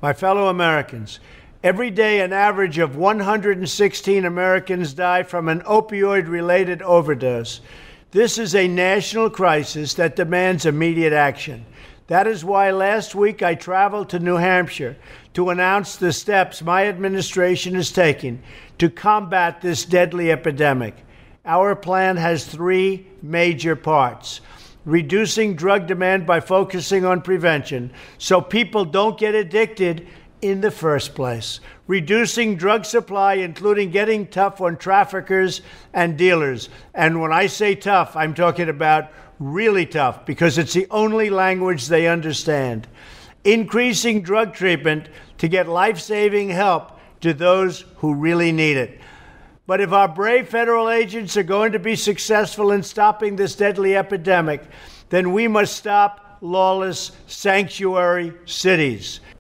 My fellow Americans, every day an average of 116 Americans die from an opioid-related overdose. This is a national crisis that demands immediate action. That is why last week I traveled to New Hampshire to announce the steps my administration is taking to combat this deadly epidemic. Our plan has three major parts: reducing drug demand by focusing on prevention so people don't get addicted in the first place; reducing drug supply, including getting tough on traffickers and dealers. And when I say tough, I'm talking about really tough, because it's the only language they understand. Increasing drug treatment to get life-saving help to those who really need it. But if our brave federal agents are going to be successful in stopping this deadly epidemic, then we must stop lawless sanctuary cities.